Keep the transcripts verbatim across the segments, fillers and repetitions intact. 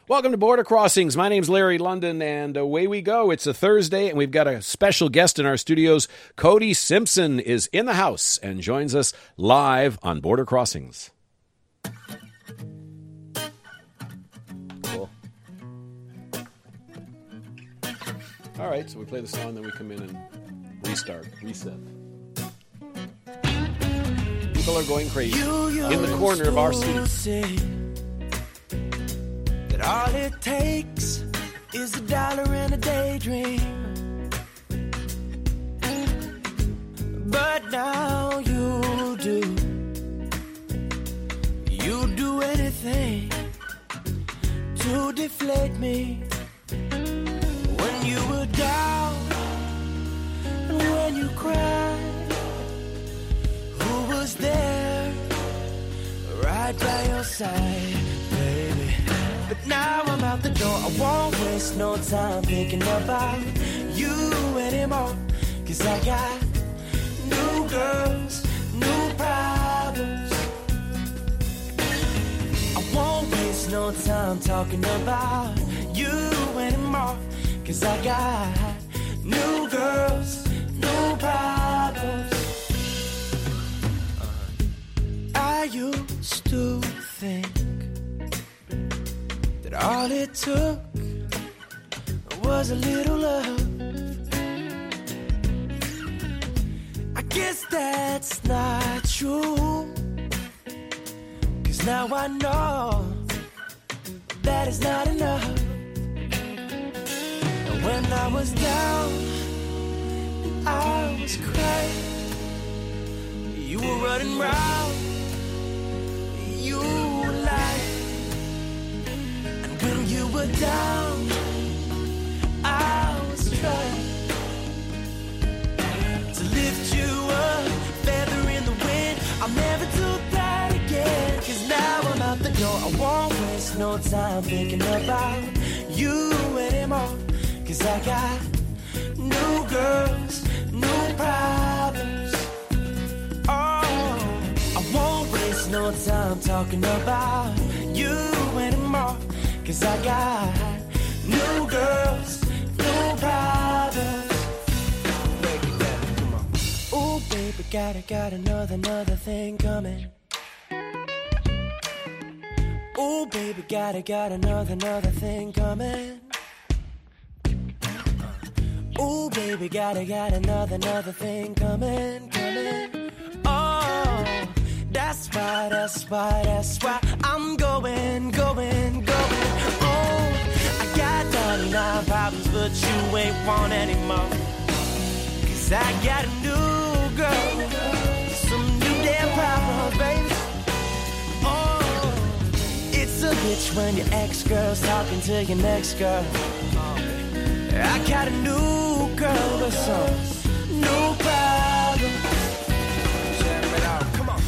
Welcome to Border Crossings. My name's Larry London, and away we go. It's a Thursday, and we've got a special guest in our studios. Cody Simpson is in the house and joins us live on Border Crossings. Cool. All right, so we play the song, then we come in and restart, reset. People are going crazy in the corner of our studio. That all it takes is a dollar and a daydream. But now you do. You do anything to deflate me. When you were down and when you cried, who was there right by your side, baby? But now I'm out the door, I won't waste no time thinking about you anymore. Cause I got new girls, new problems. I won't waste no time talking about you anymore. Cause I got new girls, new problems. I used to think that all it took was a little love. I guess that's not true. Cause now I know that is not enough. And when I was down and I was crying, you were running round, you were lying. When you were down, I was trying to lift you up, feather in the wind. I'll never do that again. Cause now I'm out the door, I won't waste no time thinking about you anymore. Cause I got new girls, new problems. Oh, I won't waste no time talking about you anymore. Cause I got new girls, new problems. Break it down, come on. Ooh, baby, got it, got another, another thing coming. Ooh, baby, got it, got another, another thing coming. Ooh, baby, got it, got another, another thing coming, coming. Oh, that's why, that's why, that's why I'm going, going, going. Oh, I got ninety-nine problems, but you ain't one anymore. Cause I got a new girl, some new damn problems, baby. Oh, it's a bitch when your ex-girl's talking to your next girl. I got a new girl with some new problems. Jam it out, come on.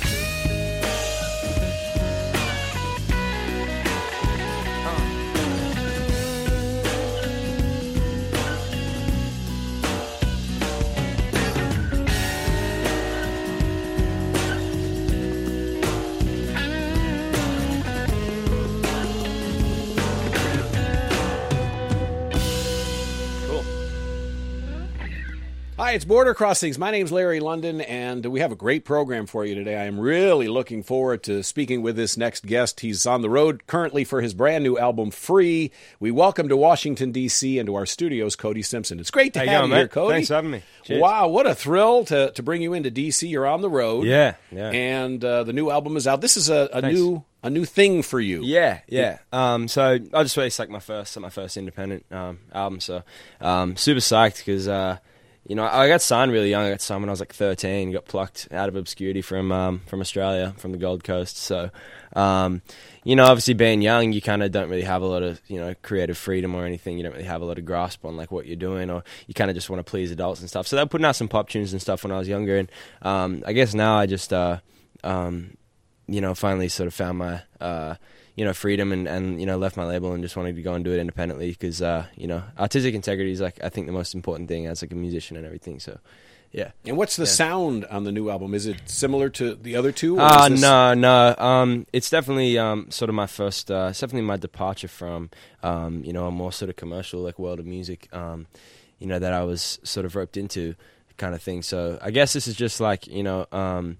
Hi, it's Border Crossings. My name's Larry London, and we have a great program for you today. I am really looking forward to speaking with this next guest. He's on the road currently for his brand new album, Free. We welcome to Washington, D C, and to our studios, Cody Simpson. It's great to How have you, you going, here, mate? Cody. Thanks for having me. Cheers. Wow, what a thrill to, to bring you into D C. You're on the road. Yeah, yeah. And uh, the new album is out. This is a, a Thanks. new a new thing for you. Yeah, yeah. Um, so I just released like my first my first independent um, album. So um, super psyched because uh, you know I got signed really young. I got signed when I was like thirteen. Got plucked out of obscurity from um, from Australia, from the Gold Coast. So um, you know, obviously being young, you kind of don't really have a lot of you know creative freedom or anything. You don't really have a lot of grasp on like what you're doing, or you kind of just want to please adults and stuff. So they were putting out some pop tunes and stuff when I was younger, and um, I guess now I just uh, um, you know finally sort of found my uh, you know freedom and, and you know left my label and just wanted to go and do it independently because uh, you know artistic integrity is like I think the most important thing as like a musician and everything. So yeah. And what's the Yeah. sound on the new album? Is it similar to the other two? or Uh, is this- no, no. Um, it's definitely um, sort of my first, uh, it's definitely my departure from, um, you know, a more sort of commercial, like, world of music, um, you know, that I was sort of roped into kind of thing. So I guess this is just like, you know, um,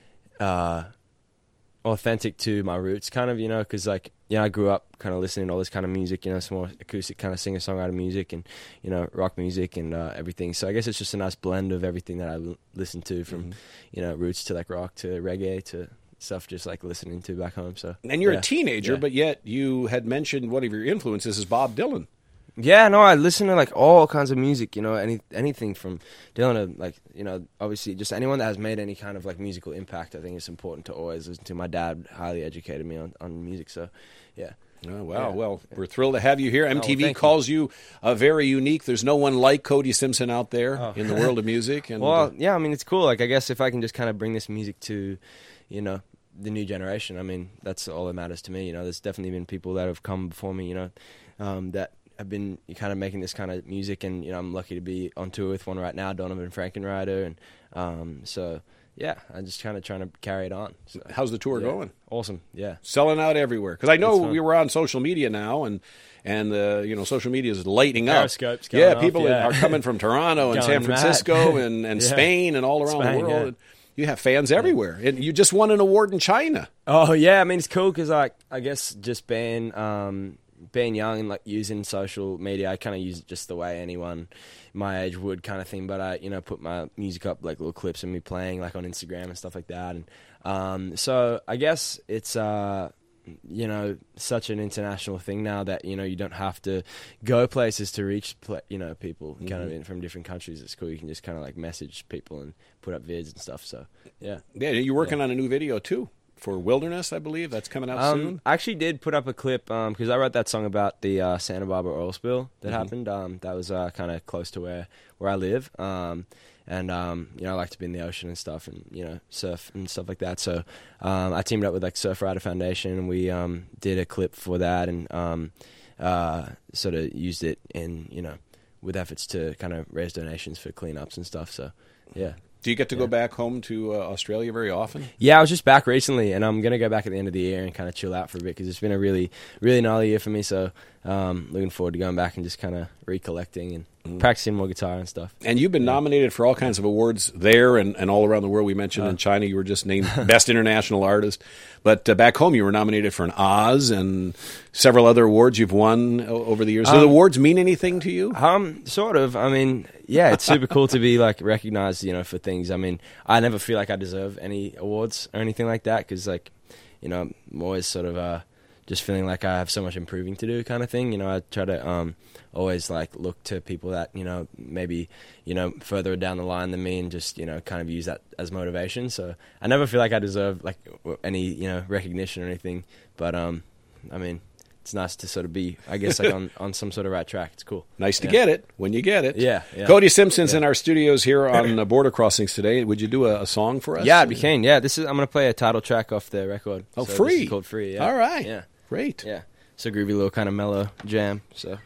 uh, authentic to my roots kind of, you know, because, like, you know, I grew up kind of listening to all this kind of music, you know, some more acoustic kind of singer-songwriter music and, you know, rock music and uh, everything. So I guess it's just a nice blend of everything that I l- listen to from, Mm-hmm. you know, roots to, like, rock to reggae to stuff just, like, listening to back home. So And you're yeah. a teenager, Yeah. but yet you had mentioned one of your influences is Bob Dylan. Yeah, no, I listen to, like, all kinds of music, you know, any anything from Dylan to, like, you know, obviously just anyone that has made any kind of, like, musical impact. I think it's important to always listen to. My dad highly educated me on, on music, so yeah. Oh, wow. Yeah. Well, we're thrilled to have you here. M T V thank you. calls you uh, very unique. There's no one like Cody Simpson out there Oh. in the world of music. And Well, uh, yeah, I mean, it's cool. Like, I guess if I can just kind of bring this music to, you know, the new generation, I mean, that's all that matters to me. You know, there's definitely been people that have come before me, you know, um, that have been kind of making this kind of music, and, you know, I'm lucky to be on tour with one right now, Donovan Frankenrider, and um, so, yeah, I'm just kind of trying to carry it on. So, how's the tour yeah. going? Awesome, yeah. Selling out everywhere. Because I know It's fun. we were on social media now, and and uh, you know, social media is lighting up. Periscope's going yeah, off, people yeah. are coming from Toronto and San Going mad. Francisco and, and Yeah. Spain and all around Spain, the world. yeah. And you have fans everywhere. And you just won an award in China. Oh yeah, I mean it's cool because like I guess just being um, being young and like using social media, I kind of use it just the way anyone my age would, kind of thing. But I you know put my music up, like little clips of me playing like on Instagram and stuff like that. And um, so I guess it's uh, you know such an international thing now that you know you don't have to go places to reach pla you know people kind of in, from different countries. It's cool. You can just kind of like message people and put up vids and stuff. So yeah. Yeah, you're working on a new video too for Wilderness, I believe. That's coming out Um, soon. I actually did put up a clip because I wrote that song about the uh, Santa Barbara oil spill that Mm-hmm. happened. Um, that was uh, kind of close to where, where I live. Um, and, um, you know, I like to be in the ocean and stuff and, you know, surf and stuff like that. So um, I teamed up with, like, Surf Rider Foundation, and we um, did a clip for that and um, uh, sort of used it in, you know, with efforts to kind of raise donations for cleanups and stuff. So, yeah. Do you get to go yeah. back home to uh, Australia very often? Yeah, I was just back recently, and I'm gonna go back at the end of the year and kind of chill out for a bit because it's been a really, really gnarly year for me. So, um, looking forward to going back and just kind of recollecting and Mm. practicing more guitar and stuff. And you've been nominated for all kinds of awards there and, and all around the world. We mentioned in China you were just named Best International Artist. But uh, back home you were nominated for an Oz and several other awards you've won o- over the years. Do the Um, awards mean anything to you? Um, sort of. I mean, yeah, it's super cool to be like recognized, you know, for things. I mean, I never feel like I deserve any awards or anything like that because, like, you know, I'm always sort of uh, just feeling like I have so much improving to do, kind of thing. You know, I try to um always like look to people that you know maybe you know further down the line than me and just you know kind of use that as motivation. So I never feel like I deserve like any you know recognition or anything. But um, I mean. It's nice to sort of be, I guess, like on, on some sort of right track. It's cool. Nice to Yeah. get it when you get it. Yeah, yeah. Cody Simpson's in our studios here on uh, Border Crossings today. Would you do a, a song for us? Yeah, I'd be keen. Yeah, this is. I'm gonna play a title track off the record. Oh, So this free. is called Free. Yeah. All right. Yeah. Great. Yeah. It's a groovy little kind of mellow jam. So.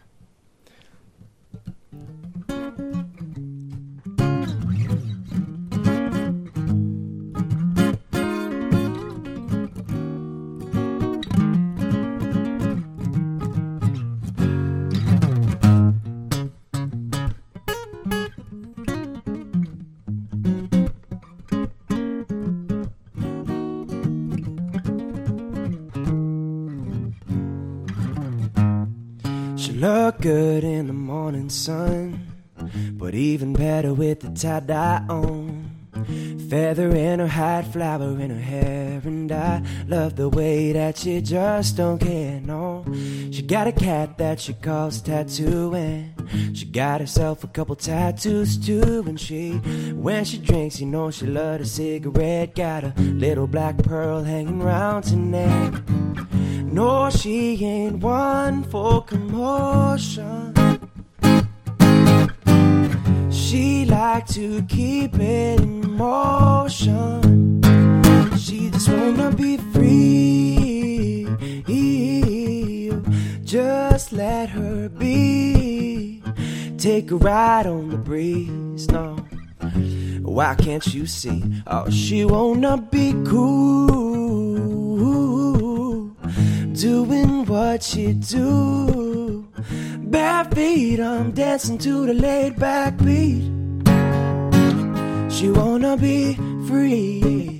She look good in the morning sun, but even better with the tie-dye on. Feather in her hat, flower in her hair, and I love the way that she just don't care, no. She got a cat that she calls tattooing. She got herself a couple tattoos too, and she, when she drinks, you know she love a cigarette. Got a little black pearl hanging round her neck. No, she ain't one for commotion. She like to keep it in motion. She just wanna be free. Just let her be. Take a ride on the breeze, no. Why can't you see? Oh, she wanna be cool, doing what she do. Bare feet, I'm dancing to the laid back beat. She wanna be free.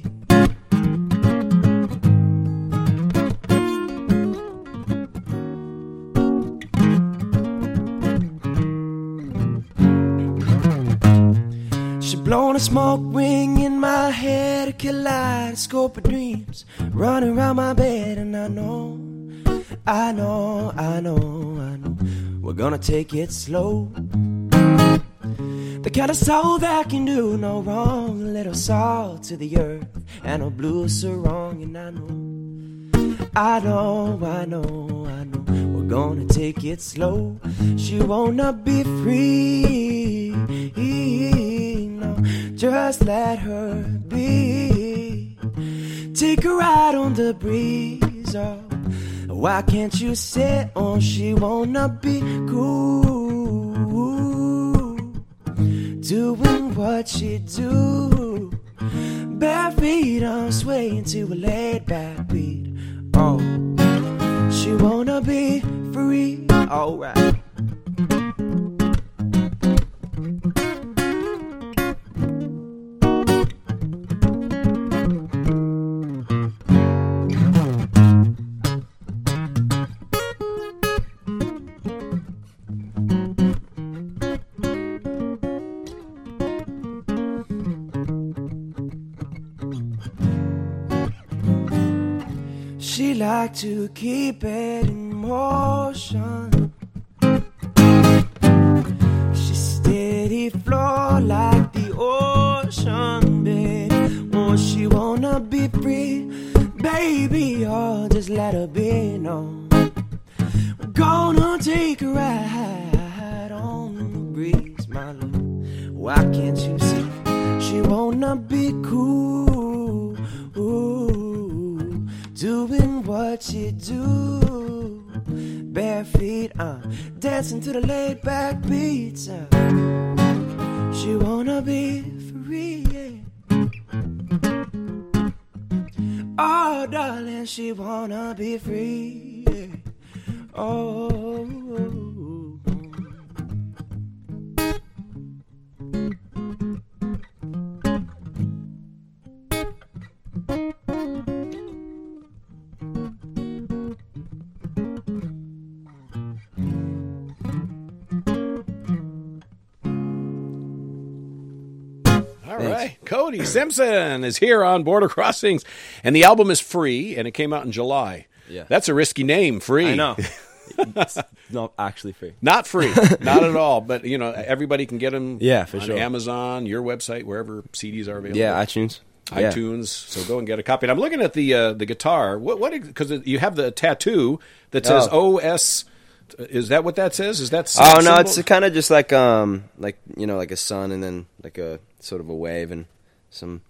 Blowing a smoke ring in my head, a kaleidoscope of dreams running around my bed, and I know, I know, I know, I know we're gonna take it slow. The kind of soul that can do no wrong, a little salt to the earth and a blue sarong, and I know, I know, I know, I know we're gonna take it slow. She wanna be free, no, just let her be. Take a ride on the breeze, oh, why can't you sit on? She wanna be cool, doing what she do. Bare feet, I'm swaying to a laid back beat. Oh, she wanna be free, alright. She like to keep it in motion. She steady flow like the ocean, baby. Oh, she wanna be free, baby. Oh, just let her be known. We're gonna take a ride on the breeze, my love. Why can't you see? She wanna be cool, ooh, doing what she do. Bare feet, uh, dancing to the laid back beats. Uh. She wanna be free, yeah. Oh, darling, she wanna be free, yeah. Oh. All right. Cody Simpson is here on Border Crossings, and the album is Free, and it came out in July. Yeah. That's a risky name, Free. I know. It's not actually free. Not free. Not at all. But, you know, everybody can get them Yeah, for on sure. Amazon, your website, wherever C Ds are available. Yeah, iTunes. Yeah. iTunes. So go and get a copy. And I'm looking at the uh, the guitar. What? What? Because you have the tattoo that says Oh. O S. Is that what that says? Is that Oh no, symbol? it's kind of just like um, like you know, like a sun and then like a sort of a wave and some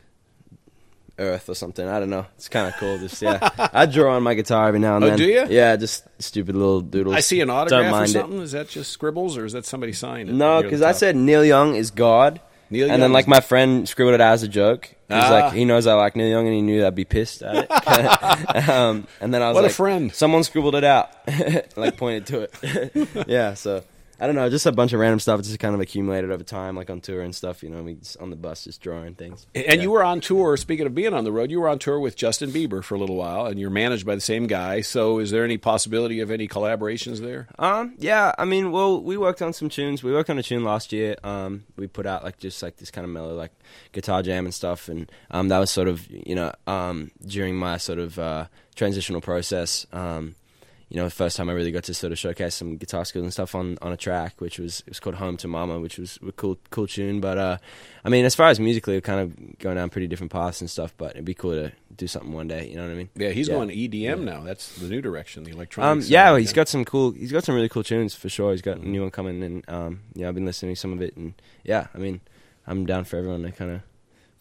earth or something. I don't know. It's kind of cool. Just yeah, I draw on my guitar every now and Oh, then. do you? Yeah, just stupid little doodles. I see an Don't autograph or mind it. something. Is that just scribbles, or is that somebody signed it? No, near the because I top? said Neil Young is God. Neil and Young then, like, is- my friend scribbled it out as a joke. He's Ah. like, he knows I like Neil Young, and he knew I'd be pissed at it. um, and then I was What a like, friend. someone scribbled it out, like pointed to it. Yeah, so I don't know, just a bunch of random stuff. It's just kind of accumulated over time, like on tour and stuff. You know, we just on the bus just drawing things. And Yeah. you were on tour, speaking of being on the road, you were on tour with Justin Bieber for a little while, and you're managed by the same guy. So is there any possibility of any collaborations there? Um, yeah, I mean, well, we worked on some tunes. We worked on a tune last year. Um, we put out like just like this kind of mellow, like guitar jam and stuff, and um, that was sort of you know um during my sort of uh, transitional process. Um, you know, the first time I really got to sort of showcase some guitar skills and stuff on, on a track, which was it was called Home to Mama, which was a cool cool tune. But uh, I mean, as far as musically, we're kind of going down pretty different paths and stuff. But it'd be cool to do something one day. You know what I mean? Yeah, he's Yeah. going E D M now. That's the new direction, the electronic. Um, sound. yeah, well, he's got some cool. He's got some really cool tunes for sure. He's got a new one coming, and um, yeah, I've been listening to some of it, and yeah, I mean, I'm down for everyone to kind of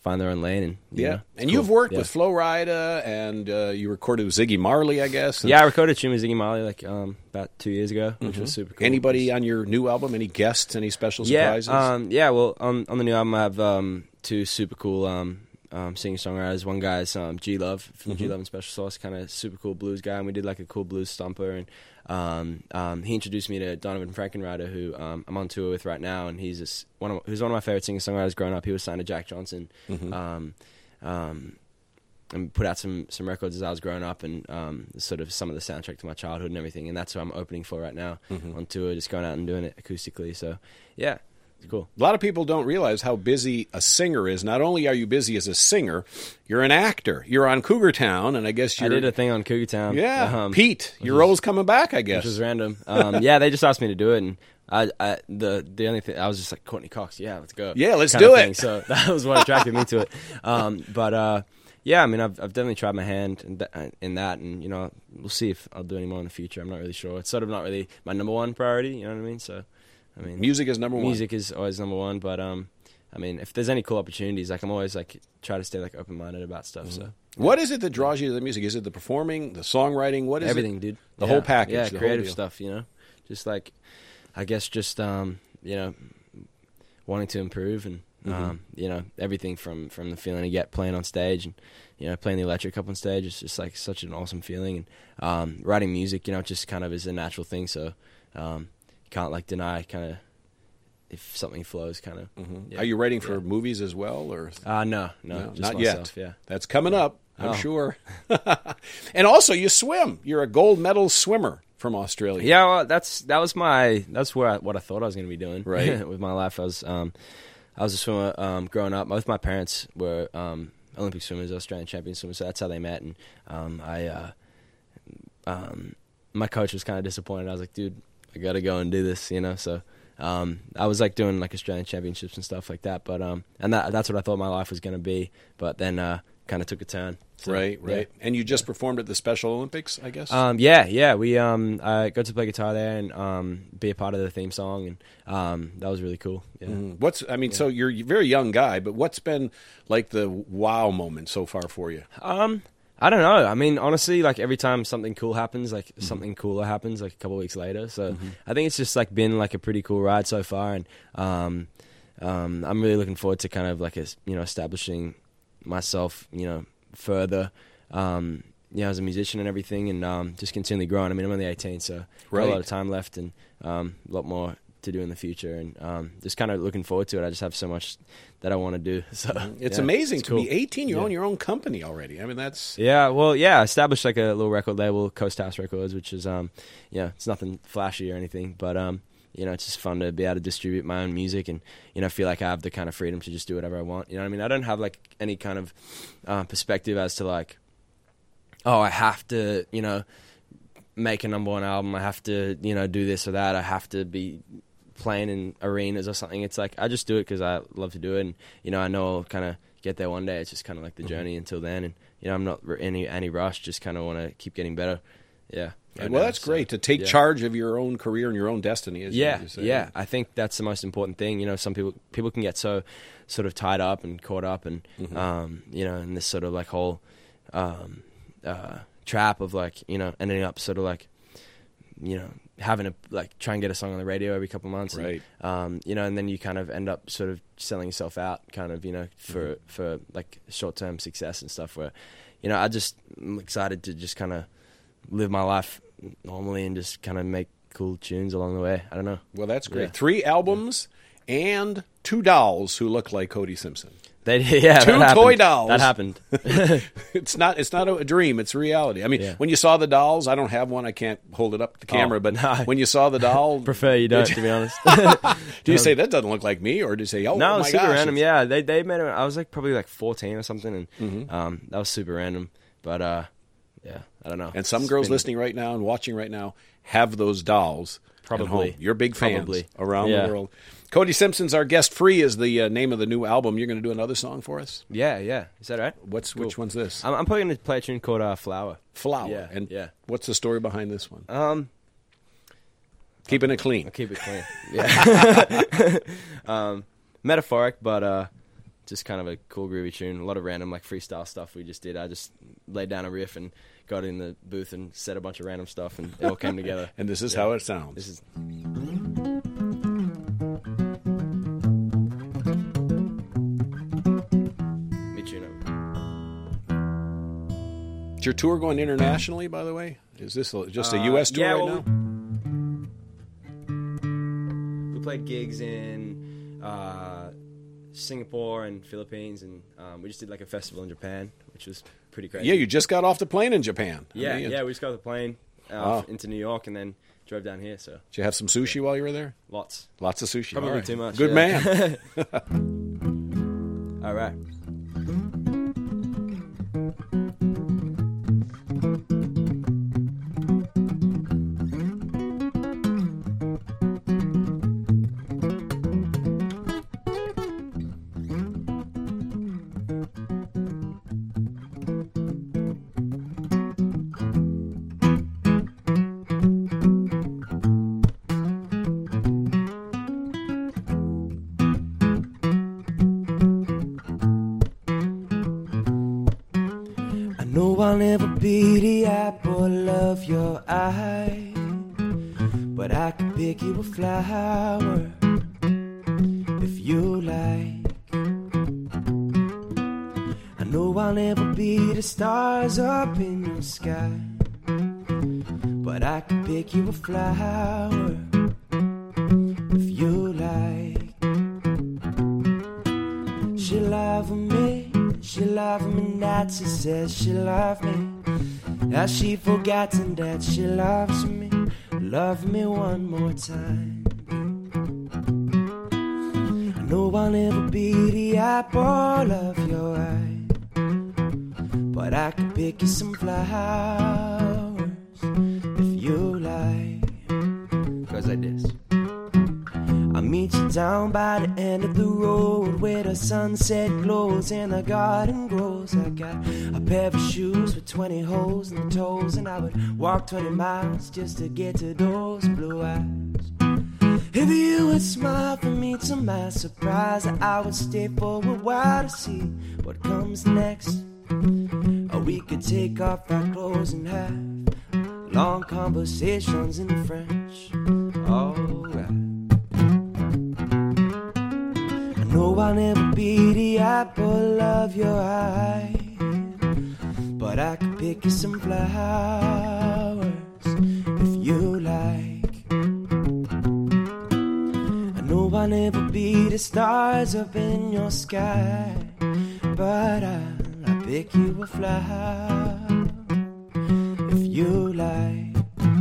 find their own lane. And you Yeah, know, it's and cool. you've worked Yeah. with Flo Rida, and uh, you recorded with Ziggy Marley, I guess. and Yeah, I recorded a tune with Ziggy Marley like um, about two years ago, which was super cool. Anybody on your new album? Any guests? Any special Yeah, surprises? um, yeah. Well, on on the new album, I have um, two super cool um, um, singer songwriters. One guy's um, G Love from Mm-hmm. G Love and Special Sauce, kind of super cool blues guy, and we did like a cool blues stomper. And um, um, he introduced me to Donovan Frankenrider, who um, I'm on tour with right now, and he's just one of who's one of my favorite singer songwriters growing up. He was signed to Jack Johnson. Mm-hmm. Um, um, and put out some, some records as I was growing up, and um, sort of some of the soundtrack to my childhood and everything. And that's what I'm opening for right now Mm-hmm. on tour, just going out and doing it acoustically. So, yeah, it's cool. A lot of people don't realize how busy a singer is. Not only are you busy as a singer, you're an actor. You're on Cougar Town, and I guess I you're... did a thing on Cougar Town. Yeah, um, Pete, your role's coming back, I guess. which was random. Um, yeah, they just asked me to do it, and I, I the the only thing I was just like, Courtney Cox, yeah, let's go. Yeah, let's kind do of it. thing. So that was what attracted me to it. Um, but uh, yeah, I mean, I've I've definitely tried my hand in, th- in that, and you know, we'll see if I'll do any more in the future. I'm not really sure. It's sort of not really my number one priority. You know what I mean? So, I mean, Music is number one. music is always number one, but um, I mean, if there's any cool opportunities, like I'm always like try to stay like open minded about stuff. So What is it that draws you to the music? Is it the performing, the songwriting? What is everything, it? dude, The Yeah. whole package, yeah, the whole creative deal. stuff. You know, just like I guess just um, you know, wanting to improve and Mm-hmm. um, you know, everything from from the feeling you get playing on stage and you know playing the electric up on stage is just like such an awesome feeling. And um, writing music, you know, just kind of is a natural thing. So um, you can't like deny kind of if something flows, kind of. Yeah. Are you writing for Yeah. movies as well, or Uh, no, no, No, just not myself, yet? Yeah. That's coming up, I'm Oh. sure. And also, you swim. You're a gold medal swimmer from Australia. Yeah, well, that's that was my that's where I, what I thought I was going to be doing Right. with my life. I was um, I was a swimmer um, growing up. Both my parents were um, Olympic swimmers, Australian champion swimmers. So that's how they met. And um, I, uh, um, my coach was kind of disappointed. I was like, dude, I got to go and do this, you know. So um, I was like doing like Australian championships and stuff like that. But um, and that that's what I thought my life was going to be. But then uh, kind of took a turn. So, Right, yeah. right. And you just performed at the Special Olympics, I guess? Um, yeah, yeah. We um, I got to play guitar there and um, be a part of the theme song, and um, that was really cool. Yeah. Mm. What's I mean, so you're a very young guy, but what's been like the wow moment so far for you? Um, I don't know. I mean, honestly, like every time something cool happens, like something cooler happens, like a couple of weeks later. So I think it's just like been like a pretty cool ride so far, and um, um, I'm really looking forward to kind of like a, you know establishing myself, you know, further. Um, you know, as a musician and everything, and um, just continually growing. I mean, I'm only eighteen, so got Right. a lot of time left, and um, a lot more to do in the future, and um, just kind of looking forward to it. I just have so much that I want to do. So It's yeah, amazing it's to cool. be eighteen. You Yeah. own your own company already. I mean, that's Yeah, well, yeah, I established like a little record label, Coast House Records, which is, um, you know, it's nothing flashy or anything, but, um, you know, it's just fun to be able to distribute my own music and, you know, feel like I have the kind of freedom to just do whatever I want. You know what I mean? I don't have like any kind of uh, perspective as to like, oh, I have to, you know, make a number one album. I have to, you know, do this or that. I have to be playing in arenas or something. It's like I just do it because I love to do it, and you know I know I'll kind of get there one day. It's just kind of like the journey until then, and you know I'm not in any any rush. Just kind of want to keep getting better. Yeah. right well, now, that's so, great to take yeah. charge of your own career and your own destiny. As Yeah, you say. yeah. I think that's the most important thing. You know, some people people can get so sort of tied up and caught up, and um, you know, in this sort of like whole um, uh, trap of like you know ending up sort of like you know having to like try and get a song on the radio every couple of months, and, Right. um, you know, and then you kind of end up sort of selling yourself out, kind of, you know, for for like short term success and stuff. Where, you know, I just am excited to just kind of live my life normally and just kind of make cool tunes along the way. I don't know. Well, that's great. Yeah. Three albums and two dolls who look like Cody Simpson. They, yeah, Two that toy happened. dolls. That happened. It's not. It's not a dream. It's reality. I mean, Yeah. when you saw the dolls, I don't have one. I can't hold it up to the camera. Oh, but no. when you saw the doll, Prefer you don't, to be honest. do you say that doesn't look like me, or do you say, "Oh, No, oh it my was super gosh"? random. it's- Yeah, they they made it. I was like probably like fourteen or something, and Mm-hmm. um, that was super random. But uh, yeah, I don't know. And some It's girls been- listening right now and watching right now have those dolls. at Probably. home. You're big fans Probably. around Yeah. the world. Cody Simpson's our guest. Free is the uh, name of the new album. You're going to do another song for us. Yeah, yeah. Is that right? What's which one's this? I'm, I'm probably going to play a tune called uh, Flower. Flower. Yeah, and yeah. what's the story behind this one? Um, Keeping it clean. I'll keep it clean. Yeah. um, metaphoric, but uh, just kind of a cool groovy tune. A lot of random like freestyle stuff we just did. I just laid down a riff and got in the booth and said a bunch of random stuff, and it all came together. And this is yeah. how it sounds. This is. Is your tour going internationally, by the way? Is this just a uh, U S tour yeah, right well, now? We played gigs in uh, Singapore and Philippines, and um, we just did like a festival in Japan, which was pretty crazy. Yeah, you just got off the plane in Japan. Yeah, I mean, yeah, we just got the plane uh, wow. into New York and then drove down here. So did you have some sushi yeah. while you were there? Lots. Lots of sushi. Probably All right. too much. Good yeah. man. All right. I'll never be the apple of your eye, but I could pick you a flower if you like. I know I'll never be the stars up in your sky, but I could pick you a flower if you like. She love me, she love me not, she says she love me. Has she forgotten that she loves me? Love me one more time. I know I'll never be the apple of your eye, but I could pick you some flowers if you like. Goes like this. I'll meet you down by the end of the road where the sunset glows and the garden grows. I got a pair of shoes with twenty holes in the toes, and I would walk twenty miles just to get to those blue eyes. If you would smile for me to my surprise, I would stay for a while to see what comes next. Or we could take off our clothes and have long conversations in French. Alright. No, I'll never be the apple of your eye, but I could pick you some flowers if you like. I know I'll never be the stars up in your sky, but I'll, I'll pick you a flower if you like.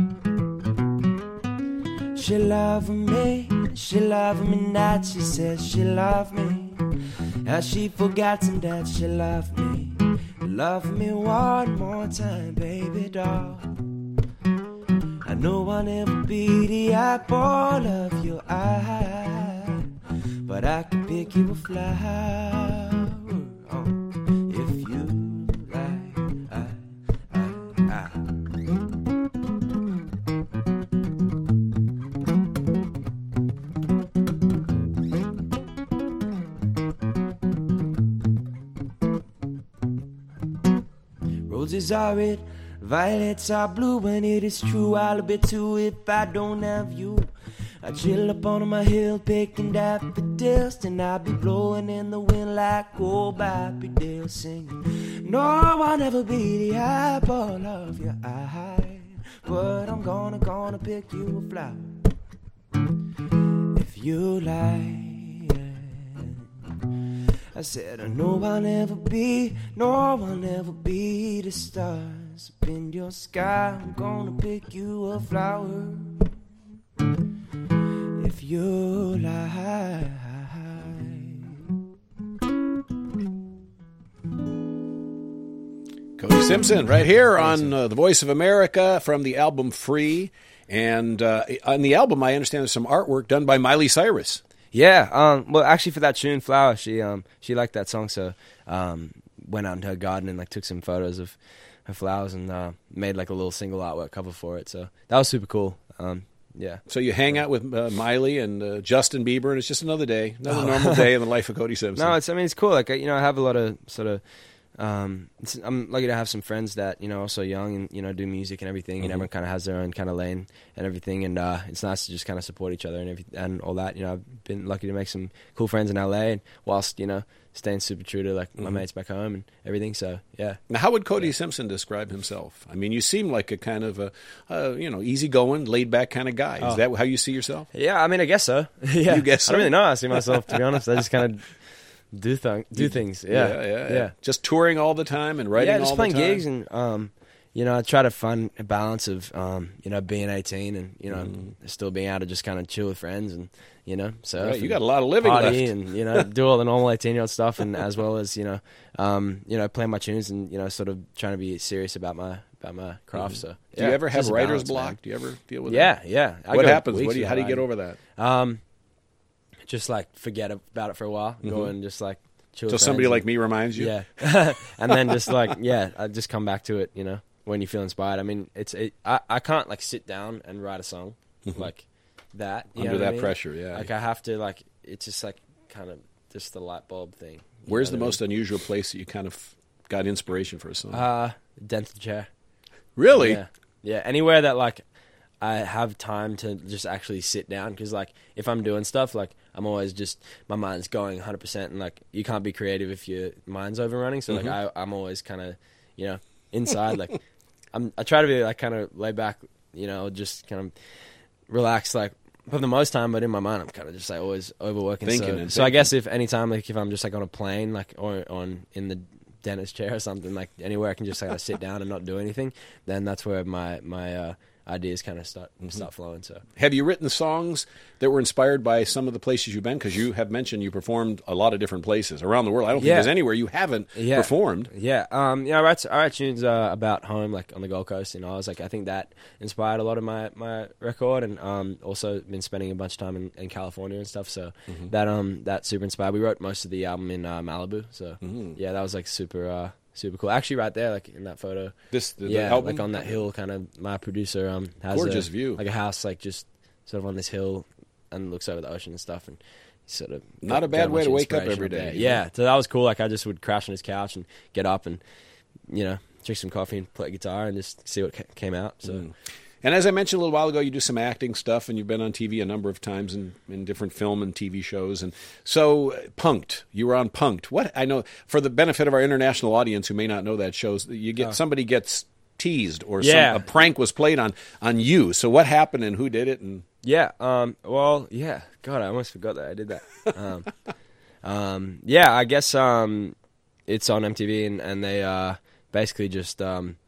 She love me, she love me not, she says she love me. Has she forgotten that she loved me? Love me one more time, baby doll. I know I'll never be the apple of your eye, but I could pick you a flower oh, if you like. I, I, I. Roses are red, violets are blue, and it is true I'll be too if I don't have you. I chill up on my hill picking daffodils, and I'll be blowing in the wind like old Bobby Dale singing. No, I'll never be the apple of your eye, but I'm gonna, gonna pick you a flower if you like. I said, I know I'll never be, no, I'll never be the stars up in your sky. I'm gonna pick you a flower if you like. Cody Simpson right here on uh, The Voice of America from the album Free. And uh, on the album, I understand there's some artwork done by Miley Cyrus. Yeah, um, well, actually, for that tune, Flower, she um, she liked that song, so um, went out into her garden and like took some photos of her flowers and uh, made like a little single artwork cover for it. So that was super cool. Um, yeah. So you hang out with uh, Miley and uh, Justin Bieber, and it's just another day, another normal day in the life of Cody Simpson. No, it's I mean it's cool. Like you know, I have a lot of sort of. Um, it's, I'm lucky to have some friends that you know also young and you know do music and everything, mm-hmm. and everyone kind of has their own kind of lane and everything, and uh, it's nice to just kind of support each other and every, and all that. You know, I've been lucky to make some cool friends in L A, and whilst you know staying super true to like mm-hmm. my mates back home and everything. So yeah. Now, how would Cody yeah. Simpson describe himself? I mean, you seem like a kind of a uh, you know easygoing, laid back kind of guy. Is oh. that how you see yourself? Yeah, I mean, I guess so. yeah, you guess so? I don't really know how I see myself, to be honest. I just kind of. Do th- do things, yeah. Yeah, yeah, yeah, yeah. Just touring all the time and writing yeah, just all playing the time. gigs and um, you know, I try to find a balance of um, you know, being eighteen and you know, mm. still being able to just kind of chill with friends and you know, surf. Right, you got a lot of living party left, and you know, do all the normal eighteen-year-old stuff, and as well as you know, um, you know, playing my tunes and you know, sort of trying to be serious about my about my craft. Mm. So, do yeah, you ever have writer's balance, block? man. Do you ever deal with yeah, that? Yeah, yeah. What happens? What do you? How do you get over that? Um, just like forget about it for a while, mm-hmm. go and just like. So somebody like me reminds you? Yeah. And then just like, yeah, I just come back to it, you know, when you feel inspired. I mean, it's it, I, I can't like sit down and write a song like that. You Under know that I mean? pressure, yeah. Like I have to like, it's just like kind of just the light bulb thing. Where's the I mean? most unusual place that you kind of got inspiration for a song? Uh, dental chair. Really? Yeah. Yeah. Anywhere that like I have time to just actually sit down because like if I'm doing stuff like I'm always just my mind's going one hundred percent and like you can't be creative if your mind's overrunning, so mm-hmm. like I, I'm always kind of you know inside like I'm I try to be like kind of laid back, you know, just kind of relax like for the most time, but in my mind I'm kind of just like always overworking. Thinking so, and so I thinking. guess if any time like if I'm just like on a plane like or on in the dentist chair or something, like anywhere I can just like kind of sit down and not do anything, then that's where my my uh ideas kind of start mm-hmm. start flowing. So, have you written songs that were inspired by some of the places you've been? Because you have mentioned you performed a lot of different places around the world. I don't think yeah. there's anywhere you haven't yeah. performed. Yeah, um, yeah. I write, I write tunes uh, about home, like on the Gold Coast. You know, I was like, I think that inspired a lot of my, my record, and um, also been spending a bunch of time in, in California and stuff. So mm-hmm. that um that super inspired. We wrote most of the album in uh, Malibu. So mm-hmm. yeah, that was like super. Uh, Super cool. Actually, right there, like in that photo. This, the, yeah, the album? like on that hill, kind of. My producer um has gorgeous a, view, like a house, like just sort of on this hill, and looks over the ocean and stuff, and sort of not a bad way to wake up every day. Yeah, so that was cool. Like I just would crash on his couch and get up and you know drink some coffee and play guitar and just see what ca- came out. So. Mm. And as I mentioned a little while ago, you do some acting stuff, and you've been on T V a number of times in, in different film and T V shows. And so, uh, Punk'd, you were on Punk'd. What I know, for the benefit of our international audience who may not know that shows, you get oh. somebody gets teased or yeah. some, a prank was played on on you. So what happened and who did it? And yeah, um, well, yeah, God, I almost forgot that I did that. um, um, yeah, I guess um, it's on M T V, and, and they uh, basically just. Um,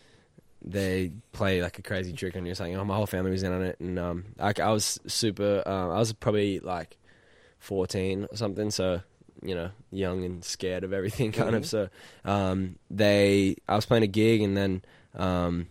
They play like a crazy trick on you, saying, "Oh, my whole family was in on it," and um, I, I was super. Um, I was probably like fourteen or something, so you know, young and scared of everything, kind mm-hmm. of. So um, they, I was playing a gig, and then um,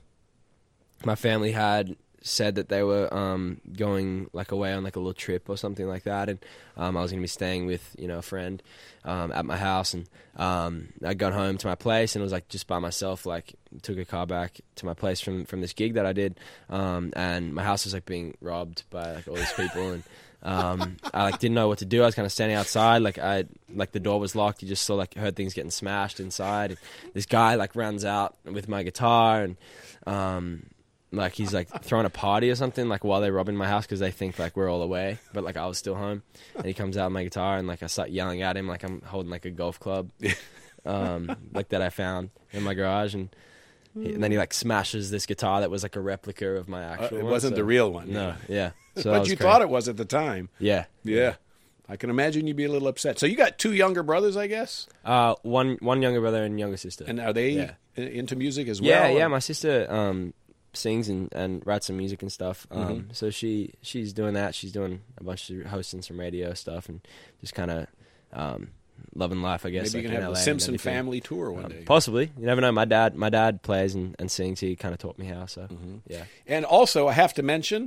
my family had said that they were um, going like away on like a little trip or something like that, and um, I was going to be staying with you know a friend um, at my house, and um, I got home to my place and it was like just by myself. Like took a car back to my place from, from this gig that I did, um, and my house was like being robbed by like all these people, and um, I like didn't know what to do. I was kind of standing outside, like I like the door was locked. You just saw like heard things getting smashed inside. And this guy like runs out with my guitar and. Um, Like he's like throwing a party or something like while they're robbing my house because they think like we're all away, but like I was still home. And he comes out with my guitar and like I start yelling at him like I'm holding like a golf club, um, like that I found in my garage, and, he, and then he like smashes this guitar that was like a replica of my actual. Uh, it one, wasn't so, the real one. No, yeah. So but you crazy. Thought it was at the time. Yeah, yeah. I can imagine you'd be a little upset. So you got two younger brothers, I guess. Uh, one one younger brother and younger sister. And are they yeah. into music as well? Yeah, or? yeah. My sister. Um, sings and, and writes some music and stuff. Um, mm-hmm. So she she's doing that. She's doing a bunch of hosting some radio stuff and just kind of um, loving life, I guess. Maybe you like can have a Simpson family tour one um, day. Possibly. You never know. My dad my dad plays and, and sings. He kind of taught me how. So, mm-hmm. yeah. And also, I have to mention,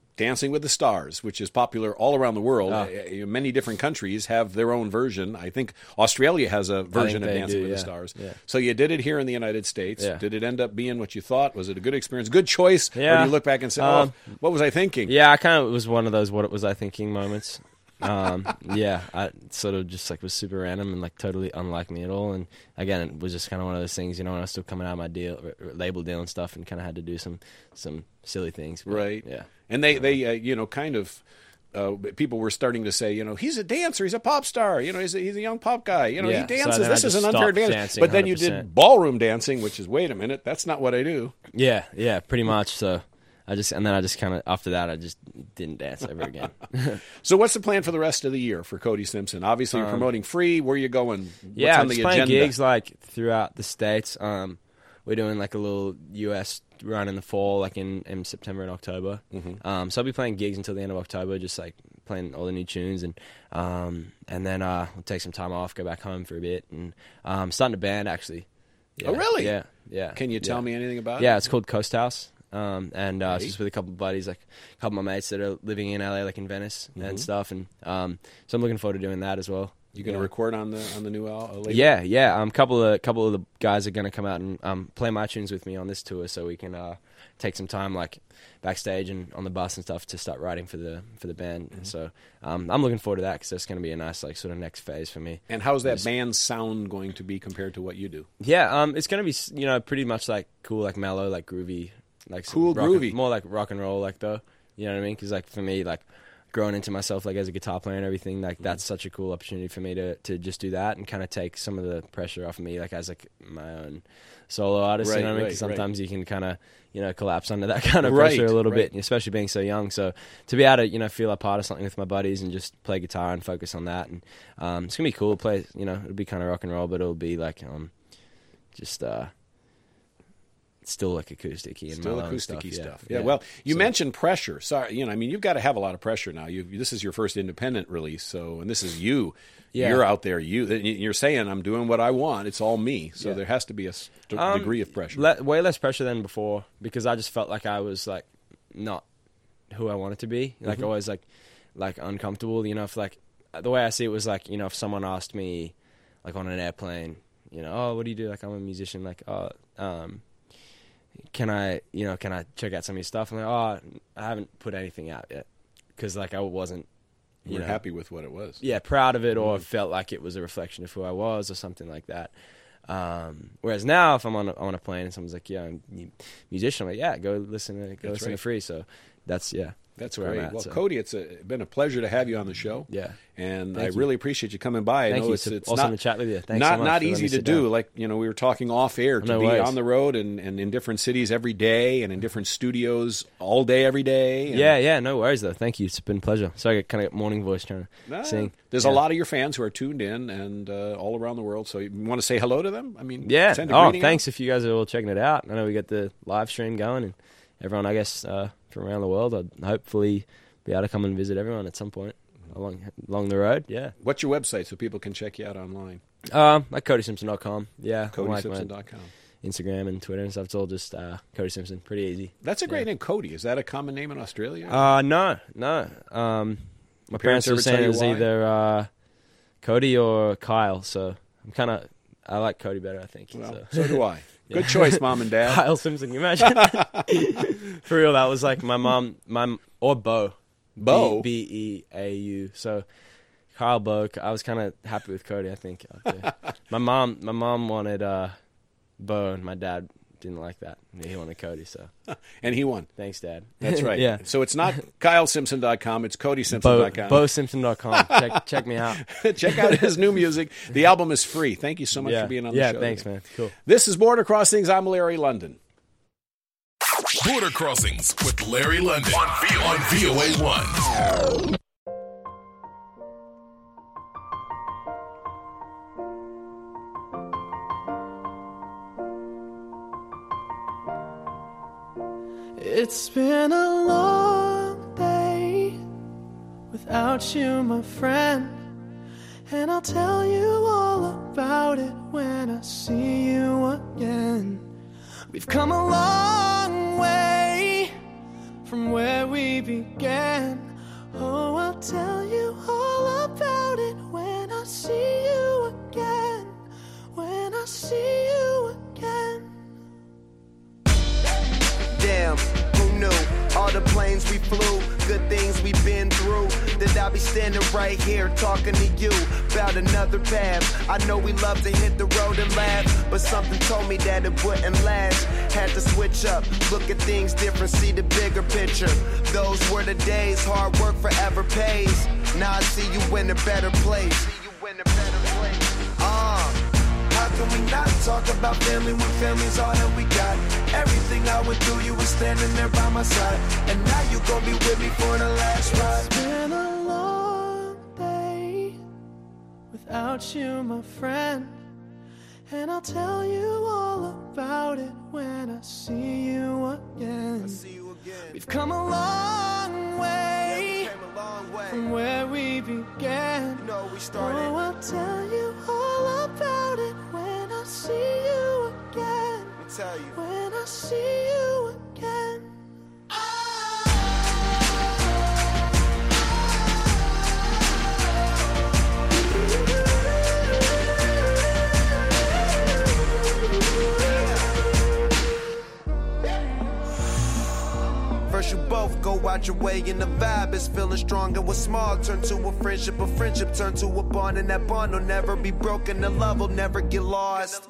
Dancing with the Stars, which is popular all around the world. Oh. Uh, Many different countries have their own version. I think Australia has a version of they Dancing do, with yeah. the Stars. Yeah. So you did it here in the United States. Yeah. Did it end up being what you thought? Was it a good experience, good choice? Or Yeah. do you look back and say, Um, oh, what was I thinking? Yeah, I kind of was one of those what was I thinking moments. Um, yeah, I sort of just like was super random and like totally unlike me at all. And again, it was just kind of one of those things, you know, when I was still coming out of my deal, r- r- label deal and stuff, and kind of had to do some some silly things. But, Right. Yeah. And they, they uh, you know, kind of, uh, people were starting to say, you know, he's a dancer, he's a pop star, you know, he's a, he's a young pop guy, you know, Yeah, he so dances, then I this is just an unfair stopped advantage. dancing But then you one hundred percent. did ballroom dancing, which is, wait a minute, that's not what I do. Yeah, yeah, pretty much. So I just and then I just kind of after that I just didn't dance ever again. So what's the plan for the rest of the year for Cody Simpson? Obviously, you're promoting Free. Where are you going? What's Um, yeah, on the just playing agenda? gigs like throughout the states. Um, we're doing like a little U S run in the fall, like in, in September and October. Mm-hmm. Um, so I'll be playing gigs until the end of October, just like playing all the new tunes, and um, and then uh, we'll take some time off, go back home for a bit, and um, starting a band actually. Yeah, Oh, really? Yeah, yeah. Can you tell yeah. me anything about Yeah, it? it's called Coast House. Um, and uh, it's Right. just with a couple of buddies, like a couple of my mates that are living in L A, like in Venice Mm-hmm. and stuff. And um, so I'm looking forward to doing that as well. You going to yeah. record on the on the new al- uh, label? Yeah, yeah. Um, couple of couple of the guys are going to come out and um, play my tunes with me on this tour, so we can uh, take some time, like backstage and on the bus and stuff, to start writing for the for the band. Mm-hmm. So um, I'm looking forward to that because that's going to be a nice, like, sort of next phase for me. And how's that band sound going to be compared to what you do? Yeah, um, it's going to be, you know, pretty much like cool, like mellow, like groovy, like some Cool, rock and- groovy. more like rock and roll, like though. You know what I mean? Because like for me, like growing into myself, like as a guitar player and everything, like that's such a cool opportunity for me to to just do that and kind of take some of the pressure off of me, like as like my own solo artist. Right, you know what I mean? right, 'Cause sometimes you can kind of, you know, collapse under that kind of Right, pressure a little right. bit, especially being so young. So to be able to, you know, feel a part of something with my buddies and just play guitar and focus on that, and um, it's gonna be cool. Play, you know, it'll be kind of rock and roll, but it'll be like um, just uh. Still like acoustic-y and Still mellow and acoustic-y stuff. stuff. Yeah, Yeah. Well, you So- mentioned pressure. Sorry, you know, I mean, you've got to have a lot of pressure now. You this is your first independent release, so and this is you. Yeah. You're out there. You you're saying I'm doing what I want. It's all me. So Yeah. there has to be a st- Um, degree of pressure. Le- way less pressure than before because I just felt like I was like not who I wanted to be. Like Mm-hmm. always like like uncomfortable. You know, if like the way I see it was like, you know, if someone asked me like on an airplane, you know, oh, what do you do? Like I'm a musician. Like oh, um, can I, you know, can I check out some of your stuff? I'm like, oh, I haven't put anything out yet because like I wasn't. you You were know, happy with what it was. yeah, proud of it, or Mm. felt like it was a reflection of who I was, or something like that. Um, whereas now, if I'm on a, on a plane and someone's like, "Yeah, I'm a musician," I'm like, "Yeah, go listen to go That's listen right. to Free." So that's yeah, That's where great. I'm at. Well, so. Cody, it's a, been a pleasure to have you on the show. Yeah. And Thank I you. really appreciate you coming by. I Thank know you. it's, It's it's awesome not, to chat with you. Thanks not so much not for letting easy me to sit do. down. Like, you know, we were talking off air to No be worries. on the road and, and in different cities every day and in different studios all day, every day. And Yeah, yeah, no worries though. Thank you. It's been a pleasure. Sorry, I kind of got morning voice trying to Nah, sing. There's Yeah. a lot of your fans who are tuned in and uh, all around the world. So you want to say hello to them? I mean, Yeah. send a Oh, greeting out? thanks if you guys are all checking it out. I know we got the live stream going, and everyone, I guess, uh, from around the world, I'd hopefully be able to come and visit everyone at some point along along the road. Yeah. What's your website so people can check you out online? Um, like Cody Simpson dot com. Yeah. Cody like Simpson my dot com. Instagram and Twitter and stuff. It's all just uh, Cody Simpson. Pretty easy. That's a great Yeah. name, Cody. Is that a common name in Australia? Uh, no, no. Um, my parents parents were ever tell saying you it was why? either uh, Cody or Kyle. So I'm kind of I like Cody better. I think. well, so. so do I. Good choice, Mom and Dad. Kyle Simpson. Can you imagine? For real, that was like my mom, my or Bo. Bo? B E A U. So Kyle Bo. I was kind of happy with Cody. I think. Okay. my mom, my mom wanted uh, Bo, and my dad didn't like that. He wanted Cody. So And he won. thanks, Dad. That's right. yeah. So it's not Kyle Simpson dot com, it's Cody Simpson Bo, dot com. Bo Simpson dot com. Check check me out. Check out his new music. The album is free. Thank you so much yeah. for being on yeah, the show. thanks, today. man. Cool. This is Border Crossings. I'm Larry London. Border Crossings with Larry London on, v- on V O A one. It's been a long day without you, my friend. And I'll tell you all about it when I see you again. We've come a long way from where we began. Oh, I'll tell you all about it when I see you again. When I see you again. Damn, who knew? All the planes we flew, good things we've been through. That I'll be standing right here talking to you about another path. I know we love to hit the road and laugh, but something told me that it wouldn't last. Had to switch up, look at things different, see the bigger picture. Those were the days, hard work forever pays. Now I see you in a better place. See you in a better place. Uh. How can we not talk about family when family's all that we got? Everything I went through, you were standing there by my side. And now you gon' be with me for the last ride. It's been a long day without you, my friend. And I'll tell you all about it when I see you again. I see you again. We've come a long way, yeah, we came a long way from where we began. You know, we started. Oh, I'll tell you all about it when I see you again. Let me tell you. When I see you again. First you both go out your way and the vibe is feeling strong. And what's small turn to a friendship, a friendship turn to a bond. And that bond will never be broken, the love will never get lost.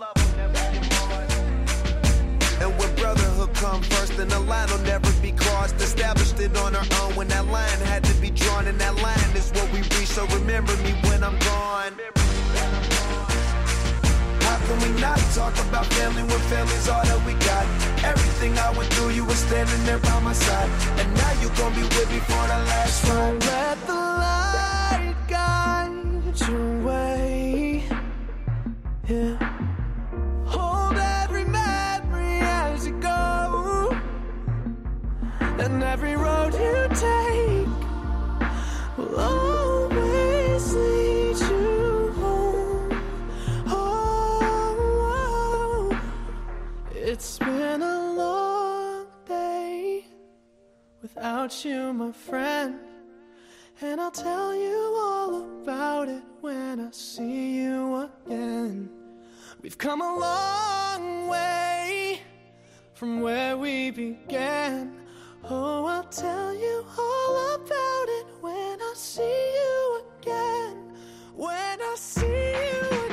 And when brotherhood come first, then the line will never be crossed. Established it on our own when that line had to be drawn. And that line is what we reach, so remember me when I'm gone. How can we not talk about family when family's all that we got? Everything I went through, you were standing there by my side. And now you gon' be with me for the last ride. Let the light guide your way. Yeah. Hold every memory as you go. And every road you take will always lead you home. Oh, it's been a long day without you, my friend. And I'll tell you all about it when I see you again. We've come a long way from where we began. Oh, I'll tell you all about it when I see you again. When I see you again.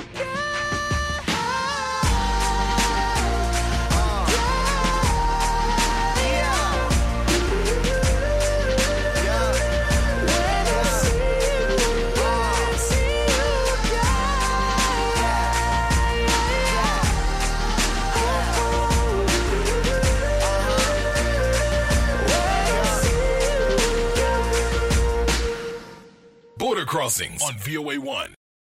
Border Crossings on V O A one.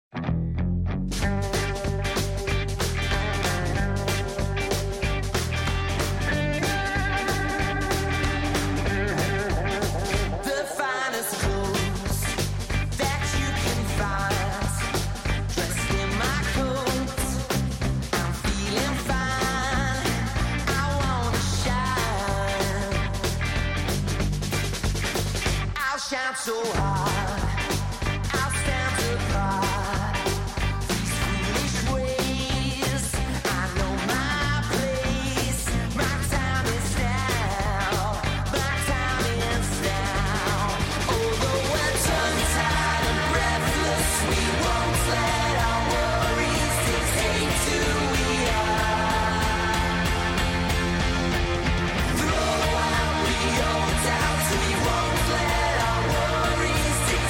So hard, I'll stand apart. These foolish ways, I know my place. My time is now, my time is now. Although we're tongue-tied and breathless, we won't let our worries dictate who we are. Throw out the old doubts, we won't let our worries dictate.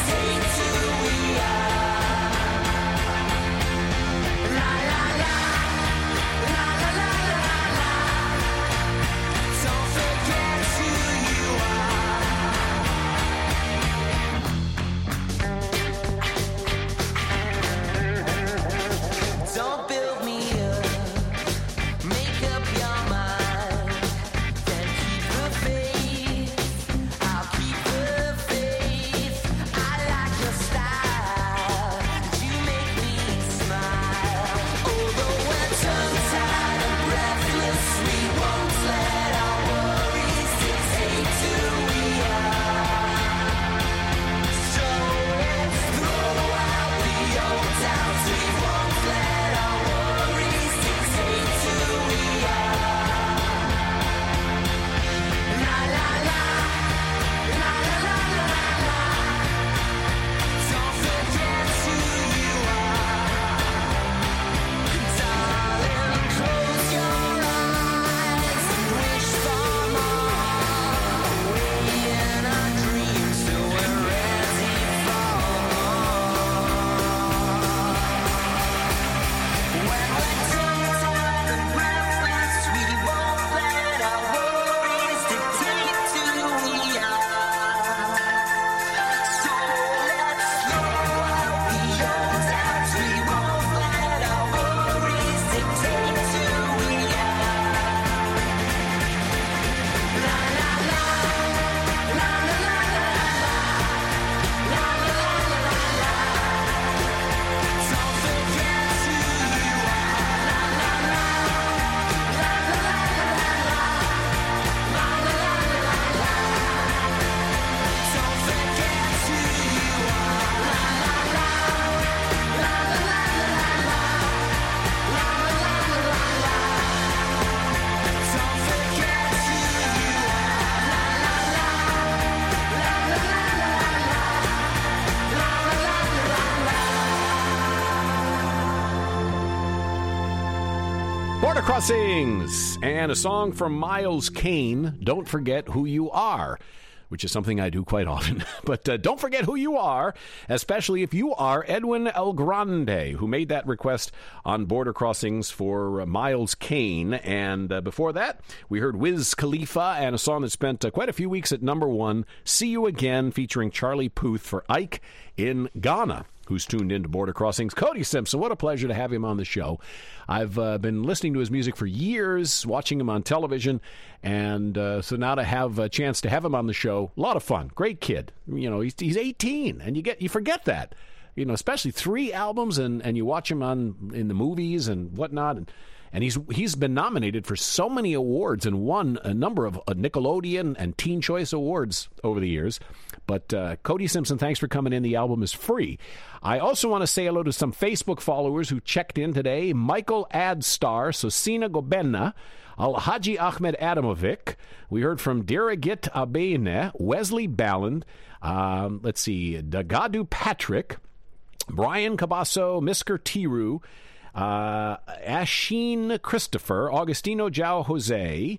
Crossings, and a song from Miles Kane, Don't Forget Who You Are, which is something I do quite often. But uh, don't forget who you are, especially if you are Edwin El Grande, who made that request on Border Crossings for uh, Miles Kane. And uh, before that, we heard Wiz Khalifa and a song that spent uh, quite a few weeks at number one, See You Again, featuring Charlie Puth for Ike in Ghana, who's tuned into Border Crossings. Cody Simpson, what a pleasure to have him on the show. I've uh, been listening to his music for years, watching him on television, and uh, so now to have a chance to have him on the show, a lot of fun. Great kid. You know, he's he's eighteen, and you get you forget that. You know, especially three albums, and, and you watch him on in the movies and whatnot, and And he's he's been nominated for so many awards and won a number of uh, Nickelodeon and Teen Choice Awards over the years. But uh, Cody Simpson, thanks for coming in. The album is free. I also want to say hello to some Facebook followers who checked in today. Michael Adstar, Sosina Gobenna, Alhaji Ahmed Adamovic. We heard from Dirigit Abene, Wesley Balland. Um, let's see, Dagadu Patrick, Brian Cabasso, Misker Tiru, Uh, Asheen Christopher, Augustino Jao Jose,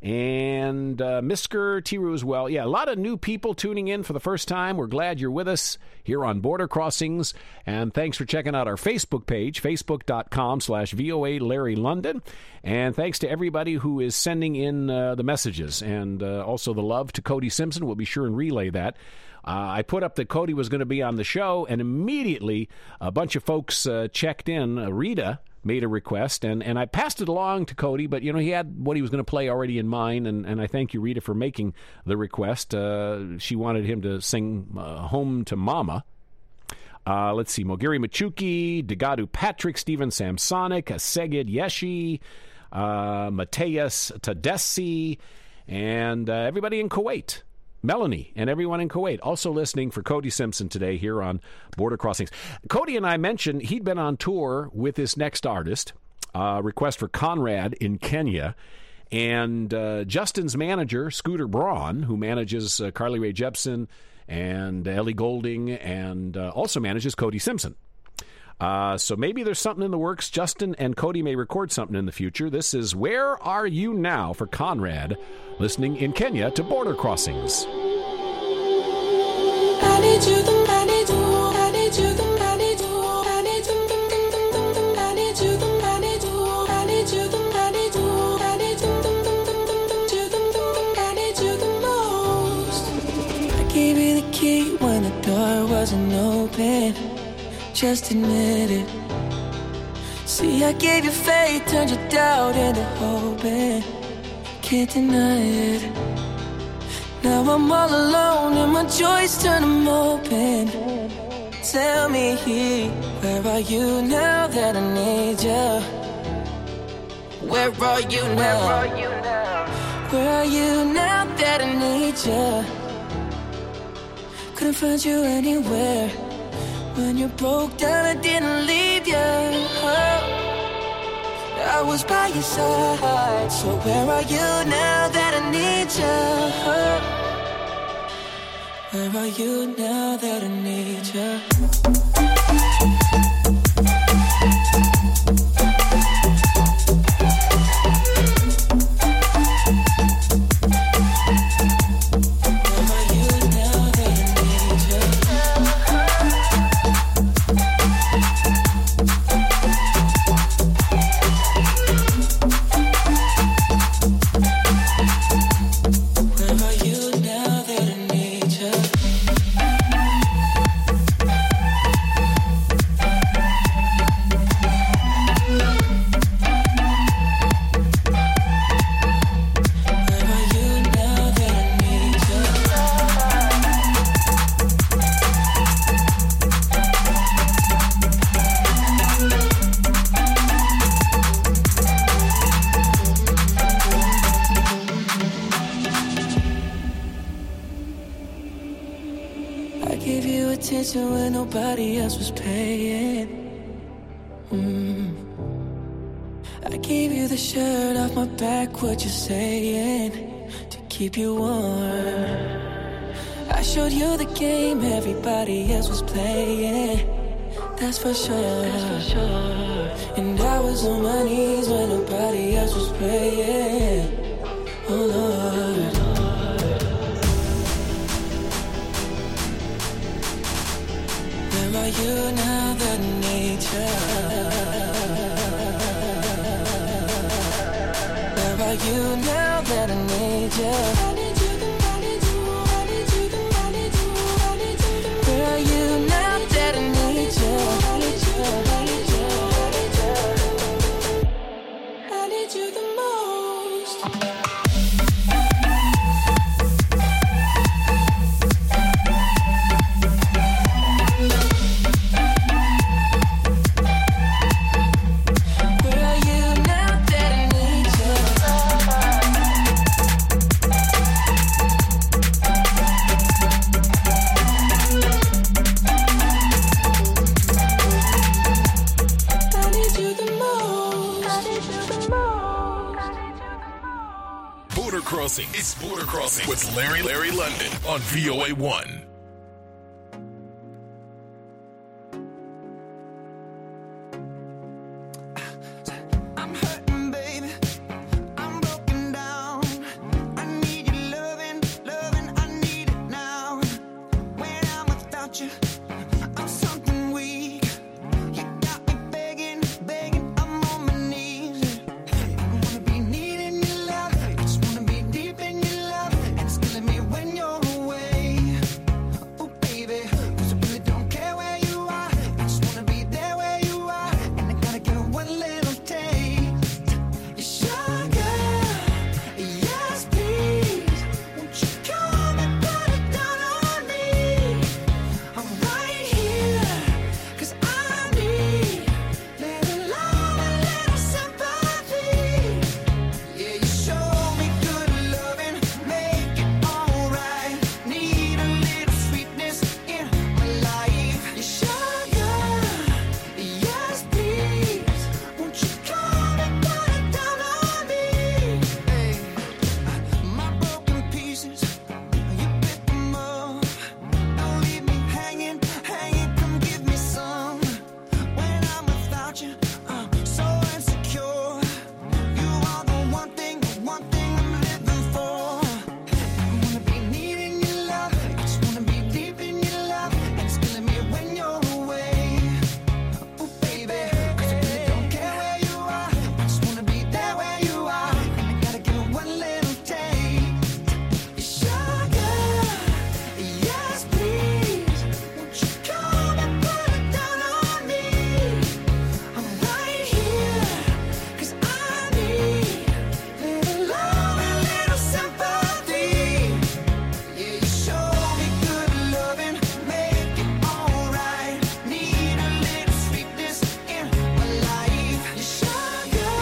and uh, Misker Tiru as well. Yeah, a lot of new people tuning in for the first time. We're glad you're with us here on Border Crossings, and thanks for checking out our Facebook page, facebook.com slash VOA Larry London. And thanks to everybody who is sending in uh, the messages, and uh, also the love to Cody Simpson. We'll be sure and relay that. Uh, I put up that Cody was going to be on the show, and immediately a bunch of folks uh, checked in. Uh, Rita made a request, and, and I passed it along to Cody, but, you know, he had what he was going to play already in mind, and, and I thank you, Rita, for making the request. Uh, she wanted him to sing uh, Home to Mama. Uh, let's see, Mogiri Machuki, Degadu Patrick, Stephen Samsonic, Seged Yeshi, uh, Mateus Tadesi, and uh, everybody in Kuwait. Melanie and everyone in Kuwait also listening for Cody Simpson today here on Border Crossings. Cody and I mentioned he'd been on tour with this next artist, uh, request for Conrad in Kenya, and uh, Justin's manager, Scooter Braun, who manages uh, Carly Rae Jepsen and Ellie Goulding, and uh, also manages Cody Simpson. Uh, so maybe there's something in the works. Justin and Cody may record something in the future. This is Where Are You Now for Conrad, listening in Kenya to Border Crossings. I need you, I need you, I need you, I need you, I need you, I need you, I need you, I need you, I need you, I need you, I need you the most. I gave you the key when the door wasn't open. Just admit it. See, I gave you faith, turned your doubt into hope, and can't deny it. Now I'm all alone and my joys turn them open. Tell me, where are you now that I need you? Where are you now? Where are you now? Where are you now that I need you? Couldn't find you anywhere. When you broke down, I didn't leave you. Oh, I was by your side. So where are you now that I need you? Oh, where are you now that I need you? When nobody else was paying. mm. I gave you the shirt off my back, what you saying, to keep you warm. I showed you the game everybody else was playing. That's for sure. That's for sure. And I was on my knees when nobody else was praying. Oh Lord. Where are you now that nature? Where are you now that I need you? I need you, I need you, I need you, I need you, I need you. Where are you now that I need you? I need you, I need you, I need you. I need you the most. Where are you now that I need you? I need you the most. I need you the most. Border Crossing. It's Border Crossing with Larry Larry London on V O A one. I'm hurting, baby. I'm broken down. I need your loving, loving. I need it now. When I'm without you, I'm something weak. You got me begging, begging. I'm on my knees. I wanna be needing your love. I just wanna be deep in your love. And it's killing me when you're away. Oh, baby. 'Cause I really don't care where you are. I just wanna be there where you are. And I gotta get one little taste. Sugar, yes please. Won't you come and put it down on me? I'm right here, 'cause I need little love and little sympathy. Yeah, you show me good loving, make it alright. Need a little sweetness in my life. You sugar, yes please. Won't you come and put it down on me? Hey, my broken pieces, you pick them up. Don't leave me hanging, hanging. Come give me some. When I'm without you, I'm so insecure. You are the one thing, the one thing I'm living for. I wanna be needing your love. I just wanna be deep in your love. And it's killing me when you're away. Oh, baby, 'cause I really don't care where you are. I just wanna be there where you are. And I gotta get one little taste. Sugar, yes please. Won't you come and put it down on me? I'm right here, 'cause I need little love and little sympathy. Yeah, you show me good loving, make it alright. Need a little sweetness in my life. You sugar,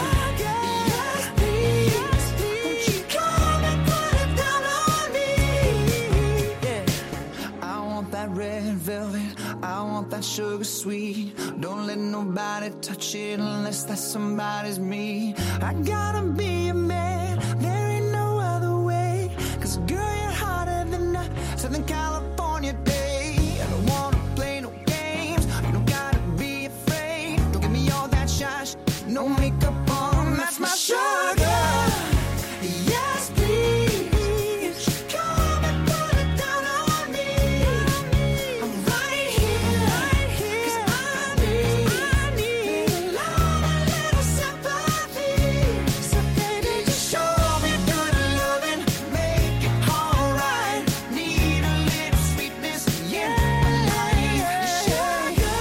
yes please. Won't you come and put it down on me? Yeah, I want that red velvet. I want that sugar sweet. Don't let nobody touch it unless that somebody's me. I gotta be a man. There ain't no other way. 'Cause girl, you're hotter than a Southern California day. I don't wanna play no games. You don't gotta be afraid. Don't give me all that shy sh- no makeup on. That's my sugar. Yes, please. Come and put it down on me. I'm right here, 'cause I need little love and little sympathy. So baby, just show me good loving, make it alright. Need a little sweetness in my life. Sugar,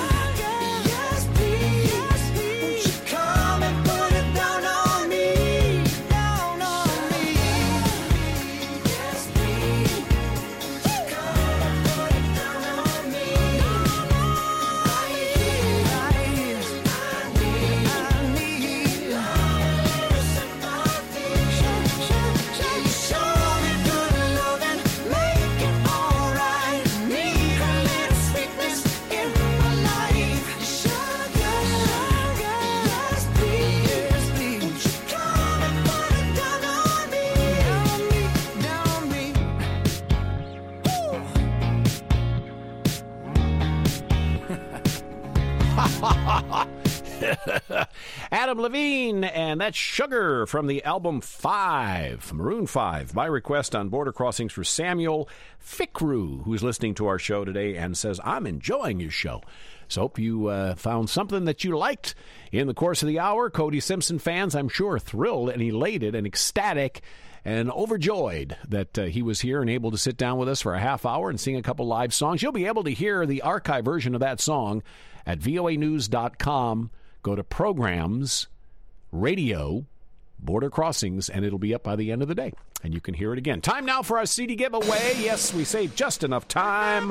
yes please. Won't you come and put it down on me, down on me? Adam Levine, and that's Sugar from the album Five, Maroon five. My request on Border Crossings for Samuel Fikru, who's listening to our show today and says, I'm enjoying your show. So hope you uh, found something that you liked in the course of the hour. Cody Simpson fans, I'm sure, thrilled and elated and ecstatic and overjoyed that uh, he was here and able to sit down with us for a half hour and sing a couple live songs. You'll be able to hear the archive version of that song at V O A news dot com. Go to Programs, Radio, Border Crossings, and it'll be up by the end of the day. And you can hear it again. Time now for our C D giveaway. Yes, we saved just enough time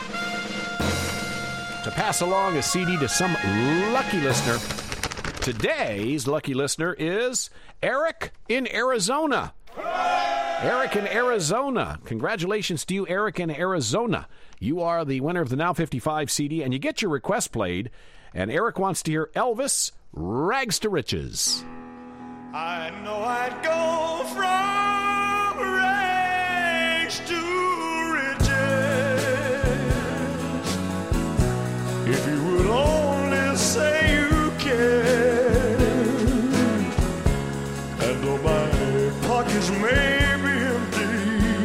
to pass along a C D to some lucky listener. Today's lucky listener is Eric in Arizona. Eric in Arizona. Congratulations to you, Eric in Arizona. You are the winner of the Now fifty-five C D, and you get your request played. And Eric wants to hear Elvis, Rags to Riches. I know I'd go from rags to riches if you would only say you can. And though my pockets may be empty,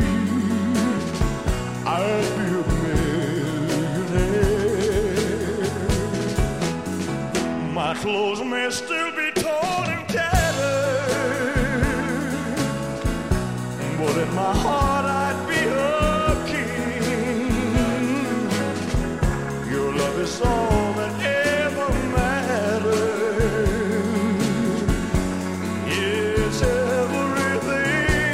I'd be a millionaire. My clothes may still be torn and tattered, but in my heart I'd be a king. Your love is all that ever matters. It's everything.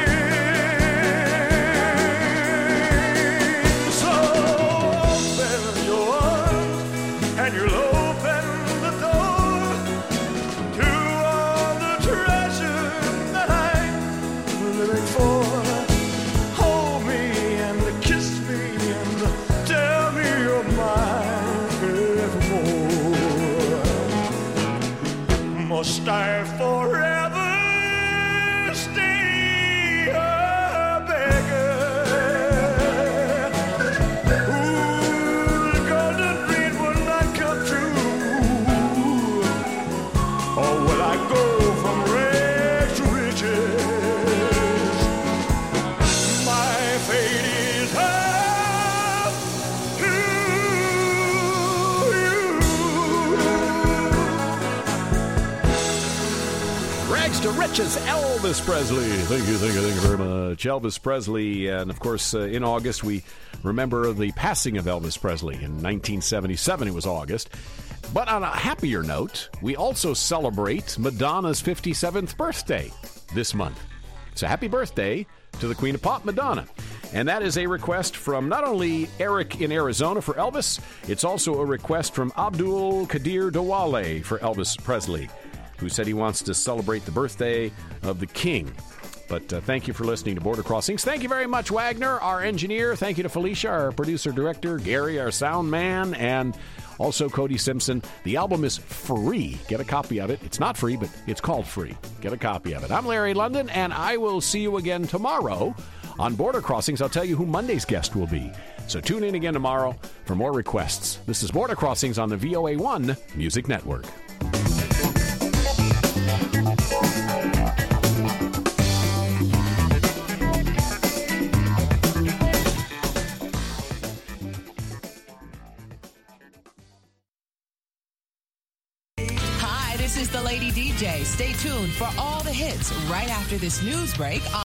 So open your arms and you'll open the door to all the treasure that I'm living for. Hold me and kiss me and tell me you're mine forevermore. Must I forever stay a beggar? Ooh, the golden dream will not come true. Or will I go from rags to riches? My fate is up to Rags to Riches, Elvis Presley. Thank you, thank you, thank you very much. Elvis Presley, and of course, uh, in August, we remember the passing of Elvis Presley. In nineteen seventy-seven, it was August. But on a happier note, we also celebrate Madonna's fifty-seventh birthday this month. So happy birthday to the Queen of Pop, Madonna. And that is a request from not only Eric in Arizona for Elvis, it's also a request from Abdul Kadir Dawale for Elvis Presley, who said he wants to celebrate the birthday of the King. But uh, thank you for listening to Border Crossings. Thank you very much, Wagner, our engineer. Thank you to Felicia, our producer-director, Gary, our sound man, and also Cody Simpson. The album is free. Get a copy of it. It's not free, but it's called free. Get a copy of it. I'm Larry London, and I will see you again tomorrow on Border Crossings. I'll tell you who Monday's guest will be. So tune in again tomorrow for more requests. This is Border Crossings on the V O A one Music Network. Hi, this is the Lady D J. Stay tuned for all the hits right after this news break.